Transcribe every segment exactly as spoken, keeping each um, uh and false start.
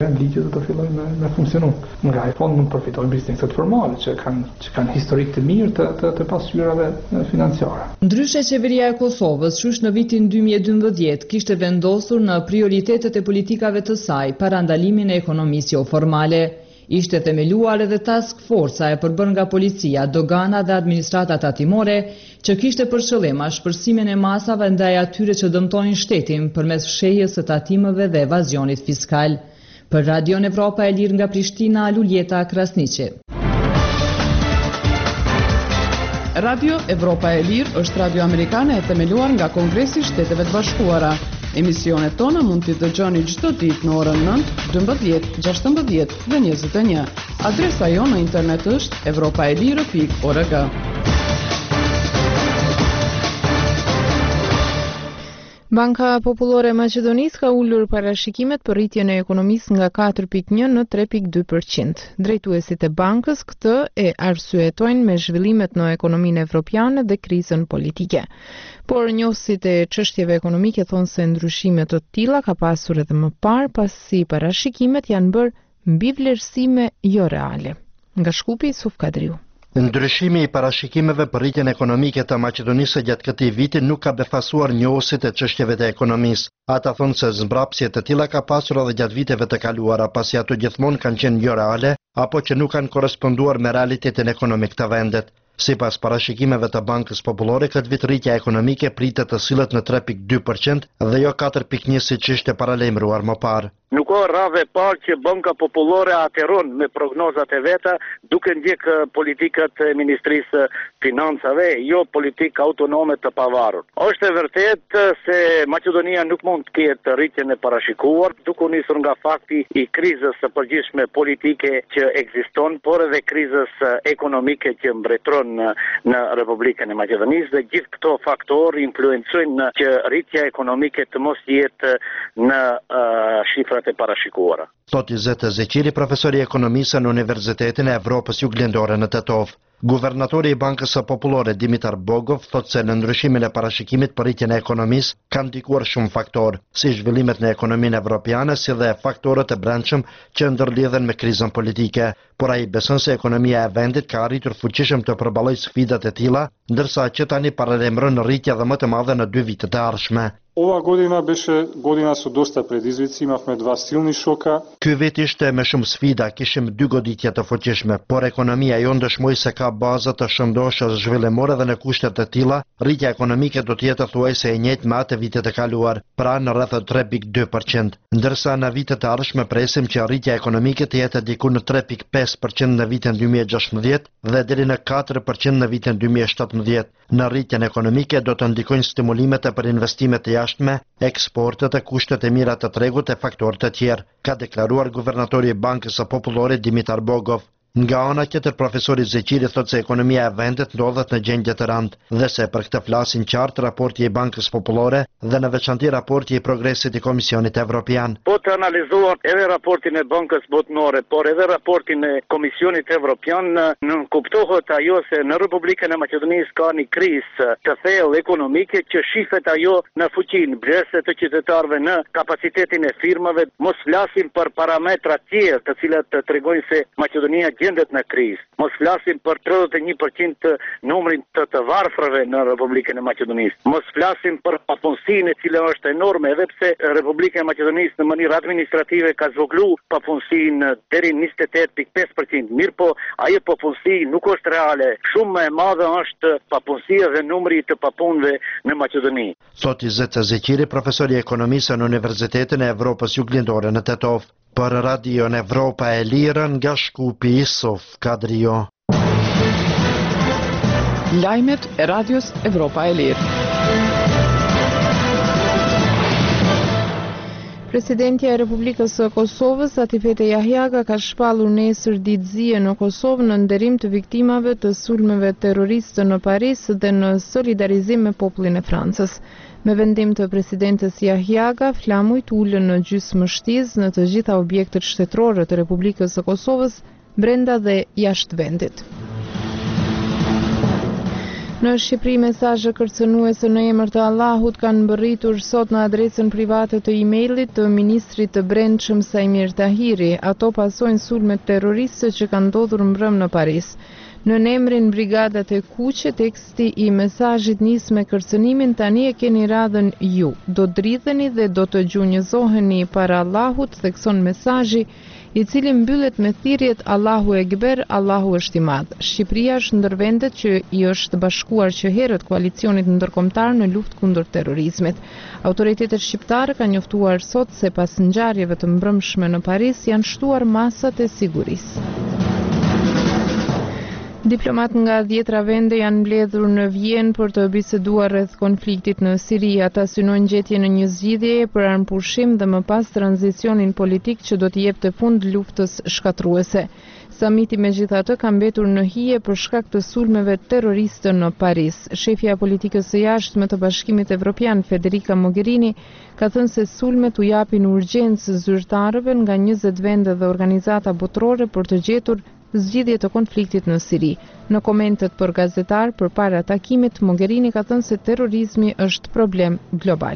Ligjet do të fillojnë me, me funksionu. Nga ai fond mund përfitojnë bizneset formale që kanë që kanë historik të mirë të të, të pasqyrave financiare. Ndryshe, qeveria e Kosovës, qysh në vitin dy mijë e dymbëdhjetë kishte vendosur në prioritetet e politikave të saj parandalimin e ekonomisë jo formale. Ishte themeluar edhe task forca e përbërë nga policia, dogana dhe administrata tatimore, që kishte për qëllim shpërsimin e masave ndaj atyre që dëmtojnë shtetin përmes fshehjes së tatimeve dhe evazionit fiskal. Për Radion Evropa e Lirë nga Prishtina, Luljeta Krasniqi. Radio Evropa e Lirë është radio amerikane e themeluar nga Kongresi i Shteteve të Bashkuara. Emisionet tona mund t'i dëgjoni çdo ditë në orën nëntë, dymbëdhjetë, gjashtëmbëdhjetë dhe njëzet e një. Adresa jo në internet është evropaelire pikë org. Banka Popullore e Maqedonisë ka ulur parashikimet për rritjen e ekonomisë nga katër pikë një në tre pikë dy përqind. Drejtuesit e bankës këtë e arsyetojnë me zhvillimet në ekonominë evropiane dhe krizën politike. Por njohësit e çështjeve ekonomike thonë se ndryshime të tilla ka pasur edhe më parë, pasi parashikimet janë bërë mbi vlerësime jo reale. Nga Shkupi, Suf Kadriu. Ndryshimi i parashikimeve për rritjen ekonomike të Maqedonisë gjatë këtij viti nuk ka befasuar njohësit e çështjeve të ekonomisë. Ata thonë se zmbrapsje të tilla ka pasur edhe gjatë viteve të kaluara, pasi ato gjithmonë kanë qenë jo reale apo që nuk kanë korresponduar me realitetin ekonomik të vendit. Sipas parashikimeve të Bankës Popullore, këtë vit rritja ekonomike pritet të sillet në tre pikë dy përqind dhe jo katër pikë një siç ishte paralajmëruar më parë. Nuk ka rave parë që Banka Popullore ateron me prognozat e veta duke ndjekë politikat e Ministrisë Financave, jo politikë autonome të pavarur. Është e vërtetë se Maqedonia nuk mund të ketë rritjen e parashikuar, duke u nisur nga fakti i krizës së përgjithshme politike që ekziston, por edhe krizës ekonomike që mbretëron në, në Republikën e Maqedonisë, dhe gjithë këto faktorë influencojnë që rritja ekonomike të mos jetë në uh, shifra e parashikuara. Thot Izet Zeqiri, profesor i ekonomisë në Universitetin e Evropës Juglindore në Tetov. Guvernatori i Bankës së Popullore Dimitar Bogov thot se në ndryshimin e parashikimit për rritjen e ekonomisë kanë ndikuar shumë faktorë, si zhvillimet në ekonominë evropiane, si dhe faktorët e brendshëm që ndërlidhen me krizën politike. Por ai beson se ekonomia e vendit ka arritur fuqishëm të përballojë sfidat e tilla, ndërsa që tani paralajmëron rritje dhe më të madhe në dy vitet e ardhshme. Ova godina беше godina со доста предизвици, имавме два силни шока. Ky vit ishte me shumë sfida, kishim dy goditje të fuqishme, por ekonomia jo ndëshmoi se ka baza të shëndoshës zhvillimore dhe në kushtet e tilla, rritja ekonomike do të jetë thuajse e njëjtë me atë vitet e kaluar, pra në rreth tre pikë dy përqind, ndërsa në vitet e ardhshme presim që rritja ekonomike të jetë diku në tre pikë pesë përqind në vitin dy mijë e gjashtëmbëdhjetë dhe deri në katër përqind në vitin dy mijë e shtatëmbëdhjetë. Në rritjen ekonomike do të ndikojnë stimulimet e për investimet e jashtme, eksportet e kushtet e mira të tregut e faktorët e tjerë, ka deklaruar guvernatori i Bankës së Popullore Dimitar Bogov. Nga ana tjetër, profesori Zeqiri thot se ekonomia e vendit ndodhet në gjendje të rëndë dhe se për këtë flasin qartë raporti i Bankës Popullore dhe në veçanti raporti i progresit i Komisionit Evropian. Po të analizuar edhe raportin e Bankës Botnore, por edhe raportin e Komisionit Evropian, në kuptohet ajo se në Republikën e Maqedonisë ka një krizë të thellë ekonomike që shifet ajo në fuqinë brese të qytetarëve, në kapacitetin e firmave. Mos flasim për parametra tjerë të cilat të tregojnë se Maqedonia gjendet në krizë. Mos flasim për tridhjetë e një përqind të numrit të të varfërve në Republikën e Maqedonisë. Mos flasim për papunësinë e cila është enorme, edhe pse Republika e Maqedonisë në mënyrë administrative ka zvoglu papunësinë deri në njëzet e tetë pikë pesë përqind. Mirë po, ajo papunësi nuk është reale. Shumë më e madhe është papunësia dhe numri të papunëve në Maqedoni. Thot Izet Zeqiri, profesor i ekonomisë në Universitetin e Evropës Juglindore në Tetov. Për Radion Evropa e Lirë nga Shkupi, Suf Kadrio. Lajmet e Radios Evropa e Lirë. Presidentja e Republikës së Kosovës, Atifete Jahjaga, ka shpallur nesër ditëzie në Kosovë në nderim të viktimave të sulmeve terroriste në Paris dhe në solidarizim me popullin e Francës. Me vendim të presidentes Jahjaga, flamujt ulën në gjysmështiz në të gjitha objektet shtetërore të Republikës së Kosovës, brenda dhe jashtë vendit. Në Shqipëri, mesazhe kërcënuese në emër të Allahut kanë mbërritur sot në adresën private të e-mailit të ministrit të Brendshëm Sajmir Tahiri. Ato pasojnë sulmet terroriste që kanë ndodhur mbrëm në Paris. Në emrin Brigadat e Kuqe, teksti i mesazhit nis me kërcënimin: tani e keni radhën ju. Do dridheni dhe do të gjunjëzoheni para Allahut, thekson mesazhi, i cili mbyllet me thirrjet Allahu Ekber, Allahu është i madh. Shqipëria është ndër vendet që i është bashkuar që herët koalicionit ndërkombëtar në luftë kundër terrorizmit. Autoritetet shqiptare kanë njoftuar sot se pas ngjarjeve të mbrëmshme në Paris janë shtuar masat e sigurisë. Diplomat nga dhjetra vende janë mbledhur në Vjenë për të biseduar rreth konfliktit në Siri. Ata synojnë gjetjen e një zgjidhjeje për armpushim dhe më pas tranzicionin politik që do të jepte fund luftës shkatruese. Samiti megjithatë ka mbetur në hije për shkak të sulmeve terroriste në Paris. Shefja e politikës së jashtme të Bashkimit Evropian, Federica Mogherini, ka thënë se sulmet u japin urgjencë zyrtarëve nga njëzet vende dhe organizata botërore për të gjetur zgjidhje të konfliktit në Siri. Në komentet për gazetar përpara takimit, Mogherini ka thënë se terrorizmi është problem global.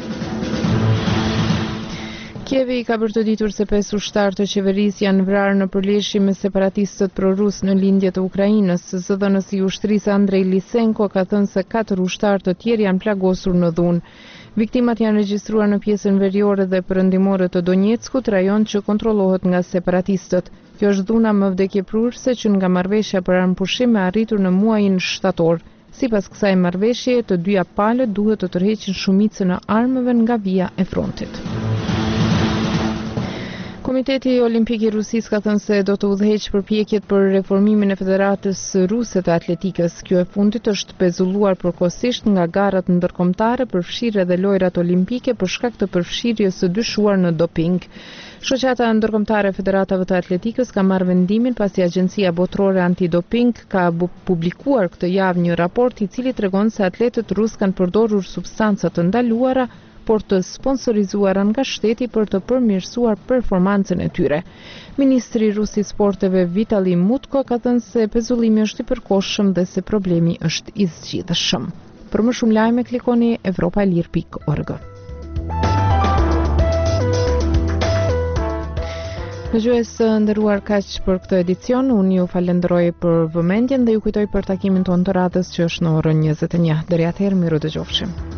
Kievi ka bërtëditur se pesë ushtarë të qeverisë janë vrarë në përleshje me separatistët prorus në lindje të Ukrainës. Zëdhënësi i ushtrisë Andrej Lisenko ka thënë se katër ushtarë të tjerë janë plagosur në dhunë. Viktimat janë regjistruar në pjesën veriore dhe perëndimore të Donjeckut, rajon që kontrollohet nga separatistët. Kjo është dhuna më vdekjeprurse që nga marrëveshja për armpushim e arritur në muajin shtator. Sipas kësaj marrëveshje, të dyja palët duhet të tërheqin shumicën e armëve nga vija e frontit. Komiteti Olimpik i Rusisë ka thënë se do të udhëheqë përpjekjet për reformimin e Federatës Ruse të Atletikës. Kjo e fundit është pezulluar përkohësisht nga garat ndërkombëtare për fshirje dhe lojrat olimpike për shkak të përfshirjes së dyshuar në doping. Shoqata ndërkombëtare e Federatave të Atletikës ka marrë vendimin pasi Agjencia Botërore Antidoping ka publikuar këtë javë një raport i cili tregon se atletët rusë kanë përdorur substanca të ndaluara por të sponsorizuara nga shteti për të përmirësuar performancën e tyre. Ministri rus i sporteve Vitali Mutko ka thënë se pezullimi është i përkohshëm dhe se problemi është i zgjidhshëm. Për më shumë lajme klikoni evropaelir pikë org. Dëgjues nderuar, kaq për këtë edicion. Unë ju falenderoj për vëmendjen dhe ju kujtoj për takimin tonë të radhës që është në orën njëzet e një. Deri atëherë, miru dëgjofshim.